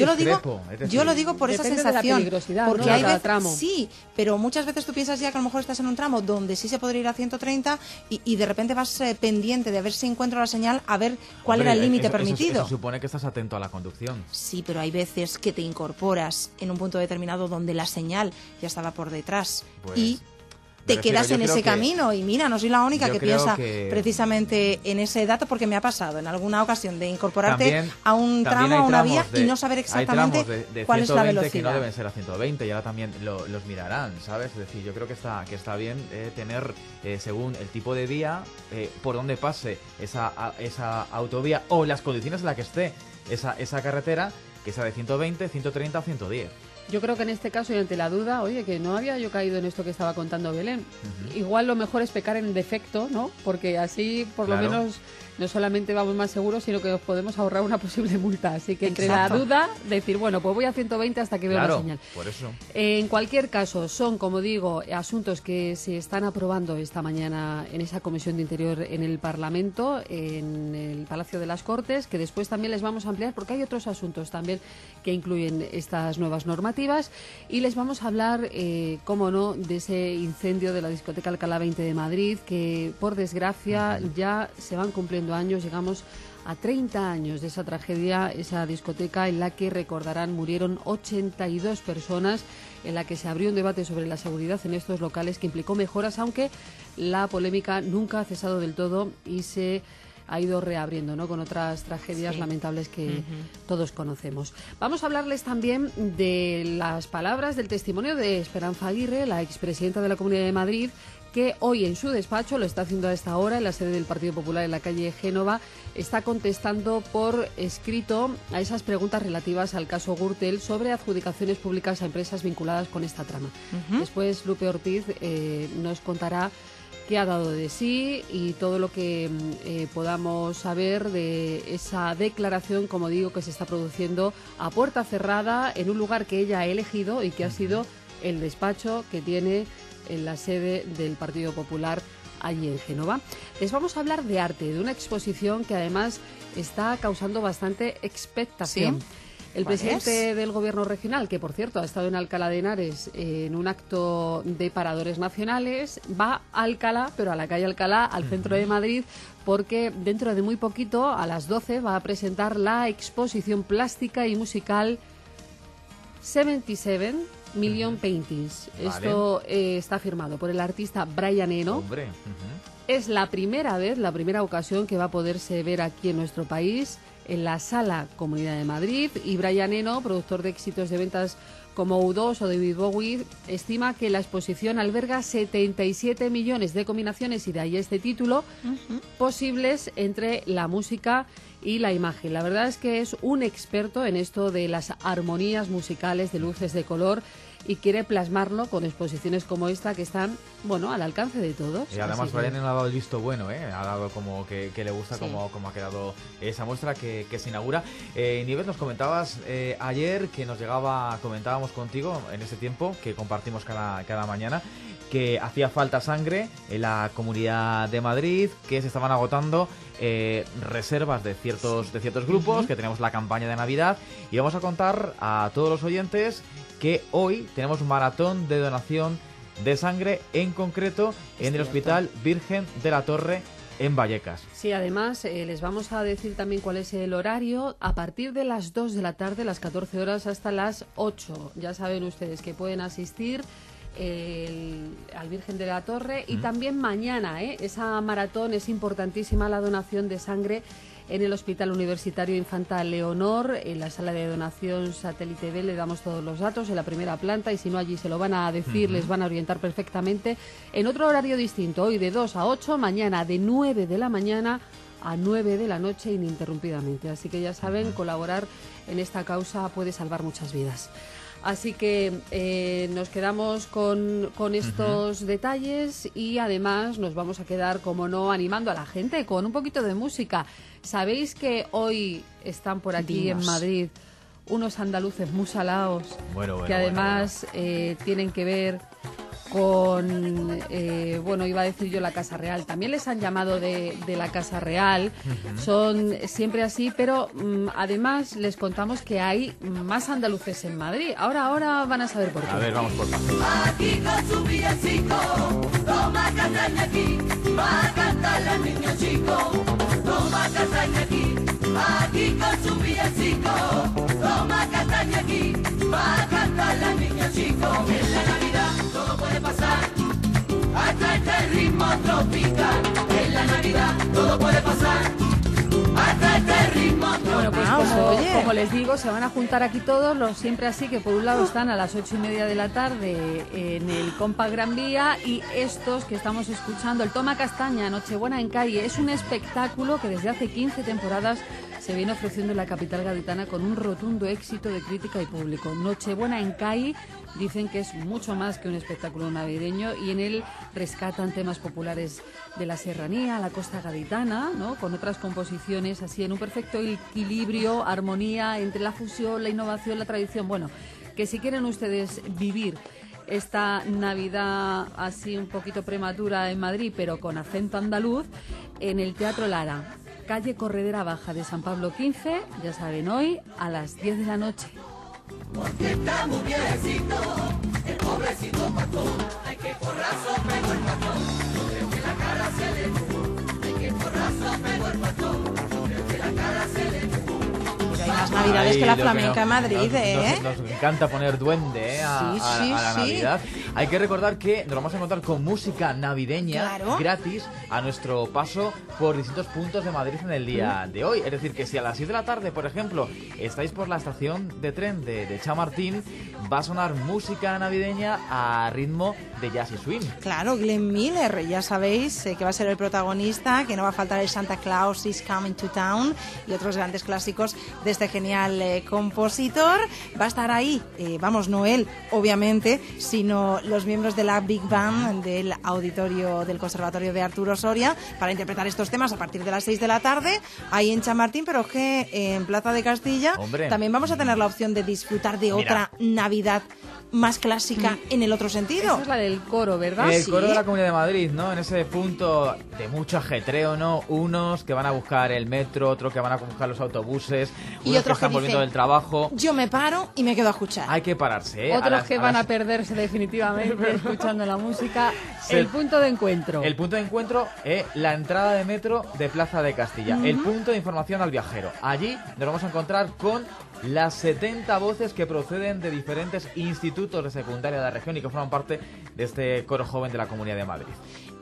Yo lo digo por esa sensación. Porque hay veces, tramo. Sí, pero muchas veces tú piensas ya que a lo mejor estás en un tramo donde sí se podría ir a 130 y de repente vas pendiente de ver si encuentro la señal, a ver cuál era el límite permitido.
Eso supone que estás atento a la conducción.
Sí, pero hay veces que te incorporas en un punto determinado donde la señal ya estaba por detrás, y te quedas en ese camino. Y mira, no soy la única que piensa precisamente en ese dato, porque me ha pasado en alguna ocasión de incorporarte a un tramo, a una vía, y no saber exactamente cuál es la velocidad.
Que no deben ser a 120, y ahora también los mirarán, ¿sabes? Es decir, yo creo que está bien tener, según el tipo de vía, por donde pase esa autovía o las condiciones en las que esté esa carretera, que sea de 120, 130 o 110.
Yo creo que en este caso, y ante la duda, oye, que no había yo caído en esto que estaba contando Belén. Igual lo mejor es pecar en defecto, ¿no? Porque así, por lo menos, no solamente vamos más seguros, sino que nos podemos ahorrar una posible multa. Así que entre la duda, decir, bueno, pues voy a 120 hasta que veo la señal.
Por eso.
En cualquier caso, son, como digo, asuntos que se están aprobando esta mañana en esa Comisión de Interior en el Parlamento, en el Palacio de las Cortes, que después también les vamos a ampliar, porque hay otros asuntos también que incluyen estas nuevas normativas, y les vamos a hablar, cómo no, de ese incendio de la discoteca Alcalá 20 de Madrid, que por desgracia ya se van cumpliendo años, llegamos a 30 años de esa tragedia, esa discoteca en la que, recordarán, murieron 82 personas, en la que se abrió un debate sobre la seguridad en estos locales que implicó mejoras, aunque la polémica nunca ha cesado del todo y se ha ido reabriendo, ¿no?, con otras tragedias lamentables que todos conocemos. Vamos a hablarles también de las palabras del testimonio de Esperanza Aguirre, la expresidenta de la Comunidad de Madrid, que hoy en su despacho, lo está haciendo a esta hora, en la sede del Partido Popular en la calle Génova, está contestando por escrito a esas preguntas relativas al caso Gürtel sobre adjudicaciones públicas a empresas vinculadas con esta trama. Después Lupe Ortiz nos contará qué ha dado de sí y todo lo que podamos saber de esa declaración, como digo, que se está produciendo a puerta cerrada en un lugar que ella ha elegido y que ha sido el despacho que tiene en la sede del Partido Popular allí en Génova. Les vamos a hablar de arte, de una exposición que además está causando bastante expectación.
¿Sí?
El presidente del Gobierno regional, que por cierto ha estado en Alcalá de Henares en un acto de paradores nacionales, va a Alcalá, pero a la calle Alcalá, al centro de Madrid, porque dentro de muy poquito, a las 12, va a presentar la exposición plástica y musical 77 Million Paintings. Vale. Esto está firmado por el artista Brian Eno.
Hombre.
Es la primera vez, la primera ocasión que va a poderse ver aquí en nuestro país, en la Sala Comunidad de Madrid. Y Brian Eno, productor de éxitos de ventas como U2 o David Bowie, estima que la exposición alberga 77 millones de combinaciones, y de ahí este título, posibles entre la música y la imagen. La verdad es que es un experto en esto de las armonías musicales, de luces, de color, y quiere plasmarlo con exposiciones como esta que están, bueno, al alcance de todos.
Y además Brian ha dado el visto bueno, ha dado como que le gusta como ha quedado esa muestra que se inaugura. Nieves, nos comentabas ayer que nos comentábamos contigo en ese tiempo que compartimos cada mañana, que hacía falta sangre en la Comunidad de Madrid, que se estaban agotando reservas de ciertos grupos, que tenemos la campaña de Navidad, y vamos a contar a todos los oyentes que hoy tenemos un maratón de donación de sangre, en concreto en el Hospital Virgen de la Torre en Vallecas.
Sí, además les vamos a decir también cuál es el horario. A partir de las 2 de la tarde, las 14 horas, hasta las 8. Ya saben ustedes que pueden asistir al Virgen de la Torre. Y también mañana, esa maratón, es importantísima, la donación de sangre en el Hospital Universitario Infanta Leonor, en la sala de donación Satélite B. Le damos todos los datos en la primera planta, y si no, allí se lo van a decir, les van a orientar perfectamente. En otro horario distinto, hoy de 2 a 8, mañana de 9 de la mañana a 9 de la noche ininterrumpidamente. Así que ya saben, colaborar en esta causa puede salvar muchas vidas. Así que nos quedamos con estos detalles, y además nos vamos a quedar, como no, animando a la gente con un poquito de música. Sabéis que hoy están por aquí en Madrid unos andaluces muy salaos, que además tienen que ver con, iba a decir yo, la Casa Real. También les han llamado de la Casa Real. Son siempre así, pero además les contamos que hay más andaluces en Madrid. Ahora van a saber por qué.
A ver, vamos por partes.
Aquí con su villancico, toma castaña aquí, va a cantarle al niño chico. Toma castaña aquí, aquí con su villancico, toma castaña aquí, va a cantarle al niño chico. En la Navidad todo puede pasar, hasta este ritmo tropical. En la Navidad todo puede pasar, hasta este ritmo tropical.
Bueno, pues como les digo, se van a juntar aquí todos los siempre así, que por un lado están a las 8:30 de la tarde en el Compa Gran Vía, y estos que estamos escuchando, el Toma Castaña, Nochebuena en Calle, es un espectáculo que desde hace 15 temporadas se viene ofreciendo en la capital gaditana con un rotundo éxito de crítica y público. Nochebuena en Calle dicen que es mucho más que un espectáculo navideño, y en él rescatan temas populares de la serranía, la costa gaditana, ¿no?, con otras composiciones así en un perfecto equilibrio, armonía entre la fusión, la innovación, la tradición. Bueno, que si quieren ustedes vivir esta Navidad así un poquito prematura en Madrid, pero con acento andaluz, en el Teatro Lara, calle Corredera Baja de San Pablo 15, ya saben, hoy a las 10 de la noche.
Porque está muy viejecito, el pobrecito pastor, hay que porrazo pegó el pastor, creo que la cara se le fue, hay que porrazo pegó el pastor, creo que la cara
Hay más navidades que la flamenca en Madrid,
Nos encanta poner duende a la Navidad. Hay que recordar que nos vamos a encontrar con música navideña gratis a nuestro paso por distintos puntos de Madrid en el día de hoy. Es decir, que si a las 6 de la tarde, por ejemplo, estáis por la estación de tren de Chamartín, va a sonar música navideña a ritmo de jazz y swing.
Claro, Glenn Miller, ya sabéis que va a ser el protagonista, que no va a faltar el Santa Claus is Coming to Town y otros grandes clásicos de este genial compositor. Va a estar ahí, no él, obviamente, sino los miembros de la Big Band del auditorio del Conservatorio de Arturo Soria para interpretar estos temas a partir de las 6 de la tarde, ahí en Chamartín, pero que en Plaza de Castilla también vamos a tener la opción de disfrutar de otra Navidad más clásica en el otro sentido.
Esa es la del coro, ¿verdad?
El coro de la Comunidad de Madrid, ¿no? En ese punto de mucho ajetreo, ¿no? Unos que van a buscar el metro, otros que van a buscar los autobuses,
y
unos
otros
que están volviendo del trabajo.
Yo me paro y me quedo a escuchar.
Hay que pararse, ¿eh?
Otros que van a perderse definitivamente escuchando la música. El punto de encuentro.
El punto de encuentro es la entrada de metro de Plaza de Castilla. El punto de información al viajero. Allí nos vamos a encontrar con las 70 voces que proceden de diferentes institutos de secundaria de la región y que forman parte de este coro joven de la Comunidad de Madrid.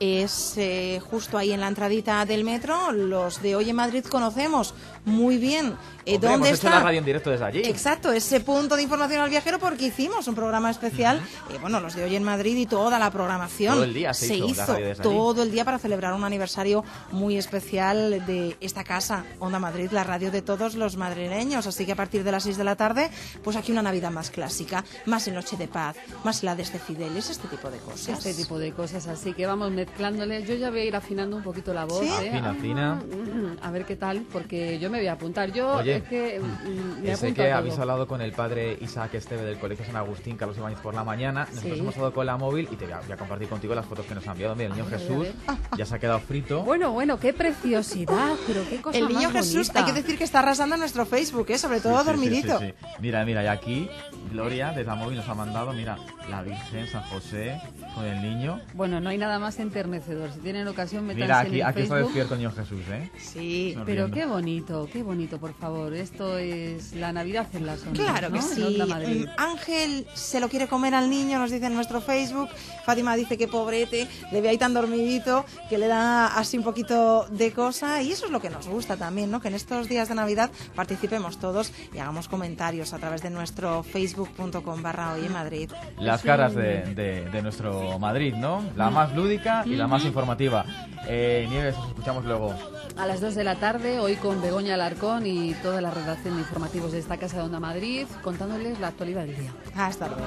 Es justo ahí en la entradita del metro. Los de Hoy en Madrid conocemos muy bien dónde
hemos
está
hecho la radio en directo desde allí.
Exacto, ese punto de información al viajero, porque hicimos un programa especial. Los de Hoy en Madrid y toda la programación
todo el día se hizo la radio desde
todo
allí.
el día para celebrar un aniversario muy especial de esta casa, Onda Madrid, la radio de todos los madrileños. Así que a partir de las 6 de la tarde, pues aquí una Navidad más clásica, más en Noche de Paz, más la de Fidelis, este tipo de cosas.
Este tipo de cosas, así que vamos mezclándoles. Yo ya voy a ir afinando un poquito la voz.
¿Sí?
Afina.
A ver qué tal, porque yo me voy a apuntar. Yo
Oye,
es que me
sé
apunto
que
a
habéis
todo.
hablado con el padre Isaac Esteve del Colegio San Agustín, Carlos Ibáñez, por la mañana. Nosotros hemos hablado con la móvil y te voy a compartir contigo las fotos que nos ha enviado. Mira, el niño Jesús ya se ha quedado frito.
Bueno, qué preciosidad, pero qué cosa
El niño
más
Jesús,
bonita.
hay que decir que está arrasando en nuestro Facebook, sobre todo dormidito.
Sí. Mira, y aquí Gloria desde la móvil nos ha mandado, mira, la Virgen, San José, con el niño.
Bueno, no hay nada más enternecedor. Si tienen ocasión, métanse
Mira,
en el
aquí está
Facebook.
despierto el niño Jesús, ¿eh?
Sí.
Pero qué bonito, por favor. Esto es la Navidad en las ondas,
Claro que
¿no?
sí.
En Onda Madrid.
Ángel se lo quiere comer al niño, nos dice en nuestro Facebook. Fátima dice que pobrete, le ve ahí tan dormidito que le da así un poquito de cosa. Y eso es lo que nos gusta también, ¿no? Que en estos días de Navidad participemos todos y hagamos comentarios a través de nuestro facebook.com/Hoy en Madrid.
Las caras de nuestro Madrid, ¿no? La más lúdica y la más informativa. Nieves, os escuchamos luego.
A las 2 de la tarde, hoy con Begoña Alarcón y toda la redacción de informativos de esta Casa de Onda Madrid, contándoles la actualidad del día.
Hasta luego.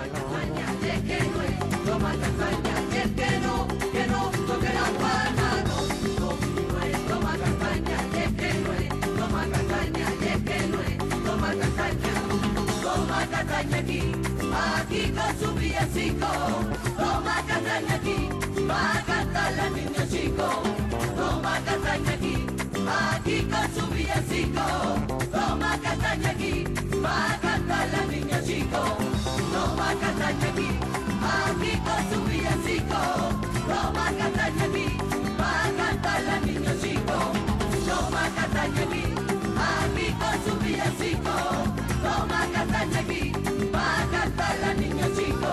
Toma castaña aquí con su villancico. Toma castaña aquí, va a cantar la niña chico. Toma castaña aquí con su villancico. Toma castaña aquí, va a cantar la niña chico. Toma castaña aquí con su villancico. Toma castaña aquí, va a cantar la niña chico. Toma castaña aquí con su villancico. Toma castaña aquí, va a cantar la niña chico.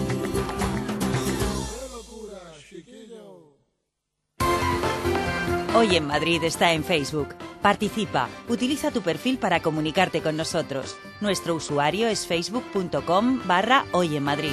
Hoy en Madrid está en Facebook. Participa, utiliza tu perfil para comunicarte con nosotros. Nuestro usuario es facebook.com/Hoy en Madrid.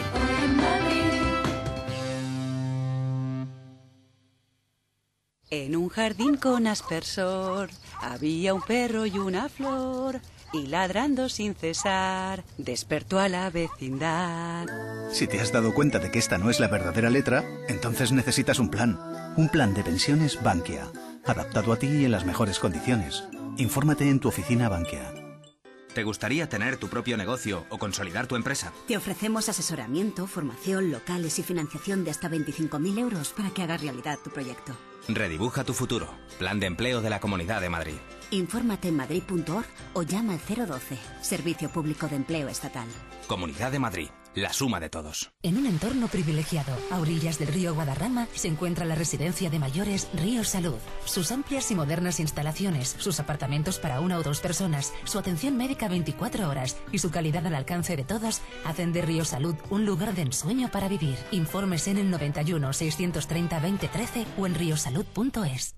En un jardín con aspersor había un perro y una flor, y ladrando sin cesar despertó a la vecindad.
Si te has dado cuenta de que esta no es la verdadera letra, entonces necesitas un plan. Un plan de pensiones Bankia, adaptado a ti y en las mejores condiciones. Infórmate en tu oficina Bankia.
¿Te gustaría tener tu propio negocio o consolidar tu empresa?
Te ofrecemos asesoramiento, formación, locales y financiación de hasta 25.000 euros para que hagas realidad tu proyecto.
Redibuja tu futuro. Plan de empleo de la Comunidad de Madrid.
Infórmate en madrid.org o llama al 012, Servicio Público de Empleo Estatal.
Comunidad de Madrid. la suma de todos.
En un entorno privilegiado, a orillas del río Guadarrama, se encuentra la residencia de mayores Río Salud. Sus amplias y modernas instalaciones, sus apartamentos para 1 o 2 personas, su atención médica 24 horas y su calidad al alcance de todos hacen de Río Salud un lugar de ensueño para vivir. Informes en el 91 630 2013 o en riosalud.es.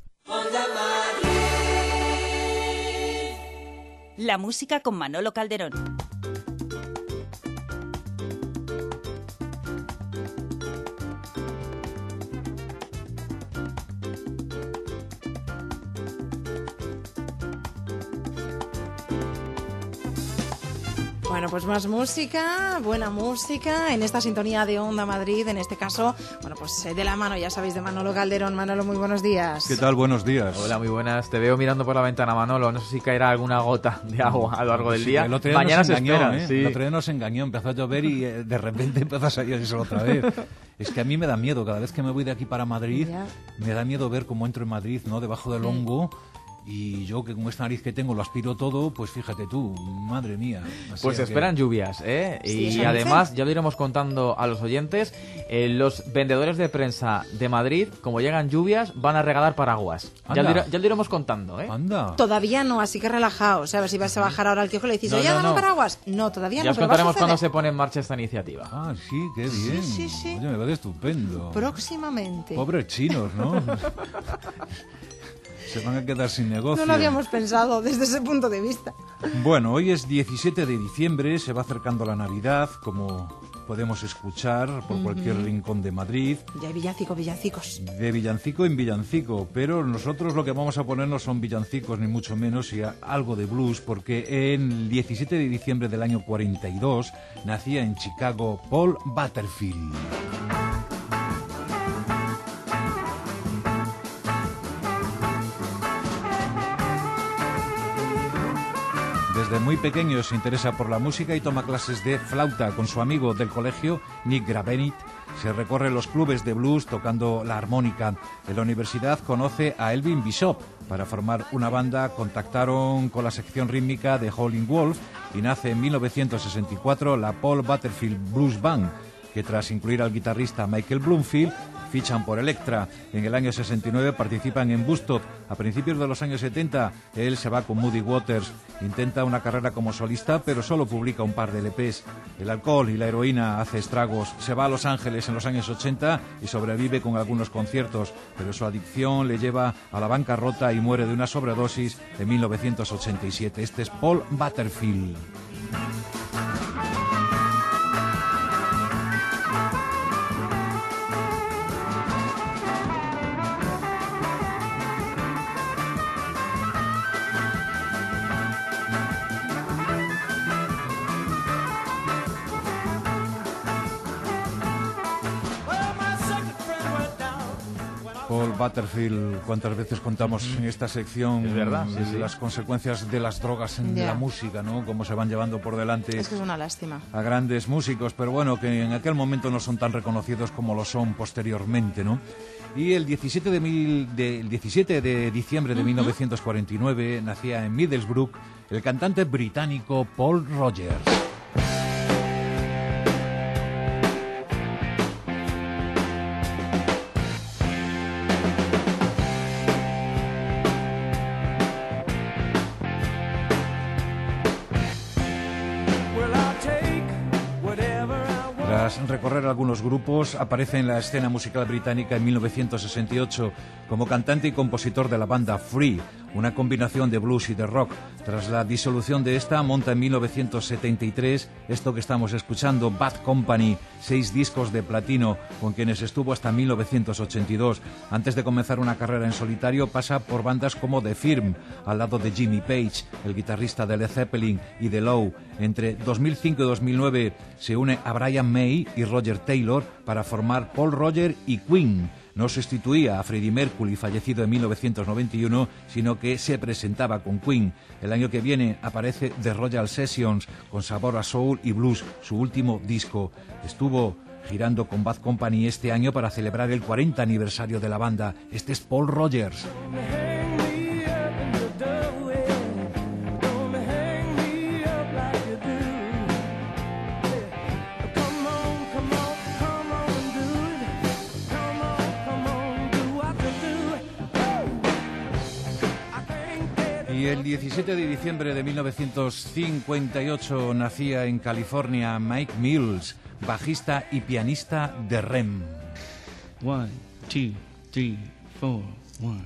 La música con Manolo Calderón.
Bueno, pues más música, buena música, en esta sintonía de Onda Madrid, en este caso, bueno, pues de la mano, ya sabéis, de Manolo Calderón. Manolo, muy buenos días.
¿Qué tal? Buenos días.
Hola, muy buenas. Te veo mirando por la ventana, Manolo. No sé si caerá alguna gota de agua a lo largo del día.
El otro día
Mañana
nos
se
engañó,
espera. Sí.
El otro día nos engañó, empezó a llover y de repente empezó a salir el sol otra vez. Es que a mí me da miedo, cada vez que me voy de aquí para Madrid, me da miedo ver cómo entro en Madrid, ¿no? Debajo del hongo. Y yo, que con esta nariz que tengo lo aspiro todo, pues fíjate tú, madre mía.
Pues esperan lluvias, ¿eh?
Sí,
y además, ya lo iremos contando a los oyentes, los vendedores de prensa de Madrid, como llegan lluvias, van a regalar paraguas. Ya lo iremos contando, ¿eh?
Anda.
Todavía no, así que relajaos. A ver si vas a bajar ahora al kiosco y le dices, oye, dame paraguas. No, todavía
ya
no.
os contaremos cuándo se pone en marcha esta iniciativa.
Ah, sí, qué bien.
Sí.
Oye, me va de estupendo.
Próximamente.
Pobres chinos, ¿no? Se van a quedar sin negocio.
No lo habíamos pensado desde ese punto de vista.
Bueno, hoy es 17 de diciembre, se va acercando la Navidad, como podemos escuchar por cualquier rincón de Madrid.
Ya hay villancicos.
De villancico en villancico, pero nosotros lo que vamos a poner no son villancicos ni mucho menos, y algo de blues, porque en el 17 de diciembre del año 42 nacía en Chicago Paul Butterfield. Desde muy pequeño se interesa por la música y toma clases de flauta con su amigo del colegio, Nick Gravenit. Se recorre los clubes de blues tocando la armónica. En la universidad conoce a Elvin Bishop. Para formar una banda contactaron con la sección rítmica de Howlin' Wolf y nace en 1964 la Paul Butterfield Blues Band, que tras incluir al guitarrista Michael Bloomfield, fichan por Elektra. En el año 69 participan en Woodstock. A principios de los años 70, él se va con Muddy Waters. Intenta una carrera como solista, pero solo publica un par de LPs. El alcohol y la heroína hace estragos. Se va a Los Ángeles en los años 80 y sobrevive con algunos conciertos, pero su adicción le lleva a la bancarrota y muere de una sobredosis en 1987. Este es Paul Butterfield. Paul Butterfield, cuántas veces contamos en esta sección,
es verdad,
las consecuencias de las drogas en la música, ¿no? Cómo se van llevando por delante.
Es que es una lástima.
A grandes músicos, pero bueno, que en aquel momento no son tan reconocidos como lo son posteriormente, ¿no? Y el 17 de diciembre de 1949 nacía en Middlesbrough el cantante británico Paul Rogers. Tras recorrer algunos grupos, aparece en la escena musical británica en 1968 como cantante y compositor de la banda Free, una combinación de blues y de rock. Tras la disolución de esta, monta en 1973 esto que estamos escuchando, Bad Company, 6 discos de platino, con quienes estuvo hasta 1982. Antes de comenzar una carrera en solitario, pasa por bandas como The Firm, al lado de Jimmy Page, el guitarrista de Led Zeppelin y The Low. Entre 2005 y 2009 se une a Brian May y Roger Taylor para formar Paul Roger y Queen. No sustituía a Freddie Mercury, fallecido en 1991, sino que se presentaba con Queen. El año que viene aparece The Royal Sessions, con sabor a soul y blues, su último disco. Estuvo girando con Bad Company este año para celebrar el 40 aniversario de la banda. Este es Paul Rogers. El 17 de diciembre de 1958 nacía en California Mike Mills, bajista y pianista de REM.
1, 2, 3, 4, 1.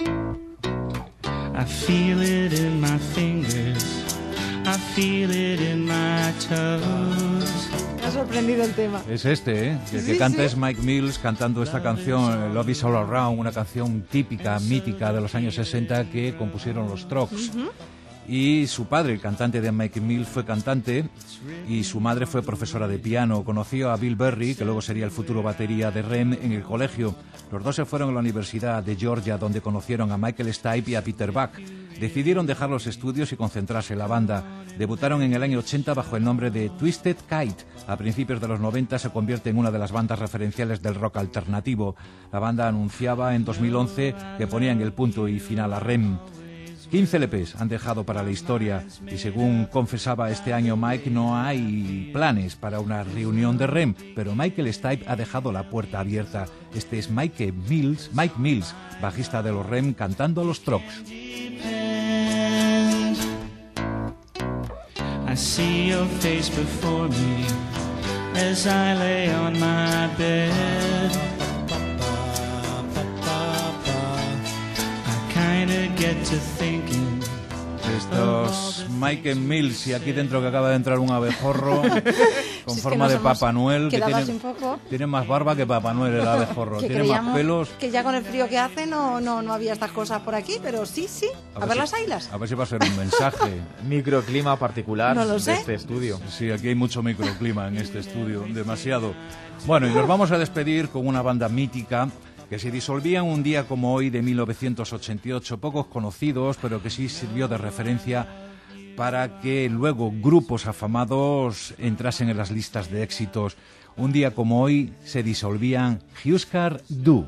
I feel it in my fingers, I feel it in my toes.
Me ha sorprendido el tema.
Es este, ¿eh? El que canta es Mike Mills cantando esta canción, Love is All Around, una canción típica, mítica de los años 60 que compusieron los Strokes. Y su padre, el cantante de Mike Mills, fue cantante y su madre fue profesora de piano. Conoció a Bill Berry, que luego sería el futuro batería de REM, en el colegio. Los dos se fueron a la Universidad de Georgia, donde conocieron a Michael Stipe y a Peter Buck. Decidieron dejar los estudios y concentrarse en la banda. Debutaron en el año 80 bajo el nombre de Twisted Kite. A principios de los 90 se convierte en una de las bandas referenciales del rock alternativo. La banda anunciaba en 2011 que ponían el punto y final a REM. 15 LPs han dejado para la historia y según confesaba este año Mike, no hay planes para una reunión de REM, pero Michael Stipe ha dejado la puerta abierta. Este es Mike Mills, bajista de los REM, cantando a los Strokes.
I see your face before me as I lay on my bed.
Estos Michael Mills, y aquí dentro que acaba de entrar un abejorro con forma de Papá Noel, que tiene más barba que Papá Noel, el abejorro, tiene más pelos.
Que ya con el frío que hace no había estas cosas por aquí, pero sí, a ver las águilas.
A ver si va a ser un mensaje.
Microclima particular
no lo sé.
De este estudio.
Sí, aquí hay mucho microclima en este estudio, demasiado. Bueno, y nos vamos a despedir con una banda mítica que se disolvían un día como hoy de 1988, pocos conocidos, pero que sí sirvió de referencia para que luego grupos afamados entrasen en las listas de éxitos. Un día como hoy se disolvían Husker Du.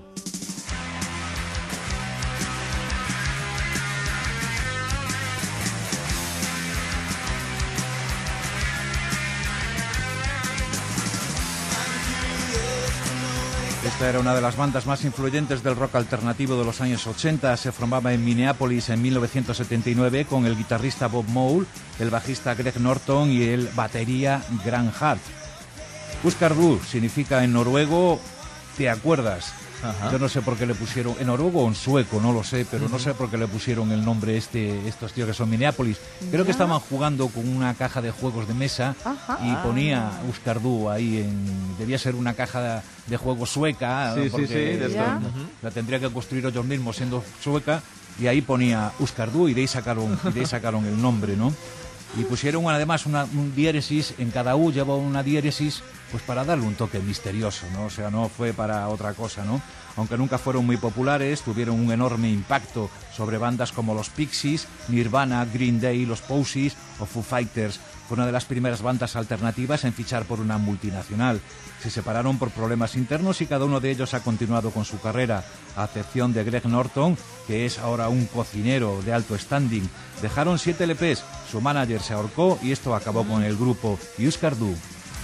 Esta era una de las bandas más influyentes del rock alternativo de los años 80. Se formaba en Minneapolis en 1979 con el guitarrista Bob Mould, el bajista Greg Norton y el batería Graham Hart. Husker Du significa en noruego ¿te acuerdas? Ajá. Yo no sé por qué le pusieron, en noruego o en sueco, no lo sé, pero no sé por qué le pusieron el nombre estos tíos que son Minneapolis. Creo que estaban jugando con una caja de juegos de mesa y ponía Husker Du ahí debía ser una caja de juegos sueca, porque la tendría que construir ellos mismos siendo sueca, y ahí ponía Husker Du y de ahí sacaron el nombre, ¿no? Y pusieron además un diéresis, en cada U llevaba una diéresis, pues para darle un toque misterioso, ¿no? O sea, no fue para otra cosa, ¿no? Aunque nunca fueron muy populares, tuvieron un enorme impacto sobre bandas como los Pixies, Nirvana, Green Day, los Posies o Foo Fighters. Fue una de las primeras bandas alternativas en fichar por una multinacional. Se separaron por problemas internos y cada uno de ellos ha continuado con su carrera, a excepción de Greg Norton, que es ahora un cocinero de alto standing. Dejaron 7 LPs, su manager se ahorcó y esto acabó con el grupo Husker Du.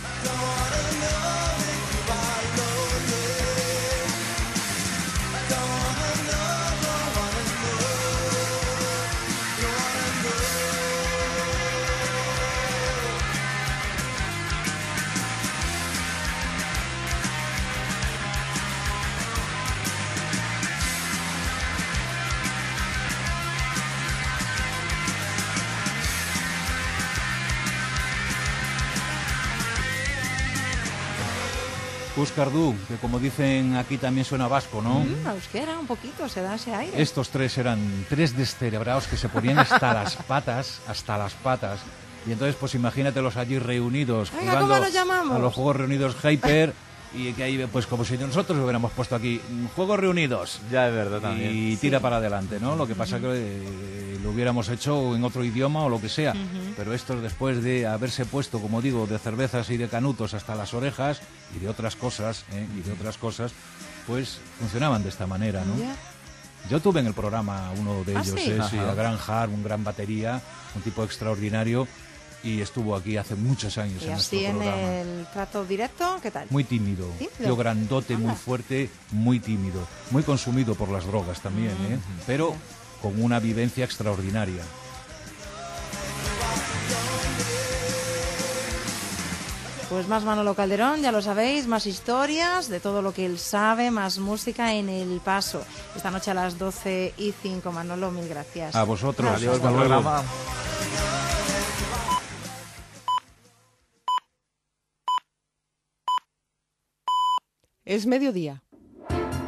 Husker Du, que como dicen aquí también suena vasco, ¿no?
Euskera, un poquito, se da ese aire.
Estos tres eran tres descerebrados que se ponían hasta las patas. Y entonces, pues imagínatelos allí reunidos, jugando a los Juegos Reunidos Hyper, y que ahí, pues como si nosotros hubiéramos puesto aquí Juegos Reunidos.
Ya es verdad también.
Y tira para adelante, ¿no? Lo que pasa que lo hubiéramos hecho en otro idioma o lo que sea. Pero estos, después de haberse puesto, como digo, de cervezas y de canutos hasta las orejas y de otras cosas, pues funcionaban de esta manera, ¿no? Yo tuve en el programa uno de ellos,
¿sí?
A Graham Hart, un gran batería, un tipo extraordinario, y estuvo aquí hace muchos años en nuestro programa.
¿Y así en el trato directo, qué tal?
Muy tímido, tío grandote, muy fuerte, muy tímido, muy consumido por las drogas también, pero con una vivencia extraordinaria.
Pues más Manolo Calderón, ya lo sabéis, más historias de todo lo que él sabe, más música en El Paso. Esta noche a las 12:05. Manolo, mil gracias.
A vosotros.
Adiós,
hasta
buen
luego.
programa.
Es mediodía.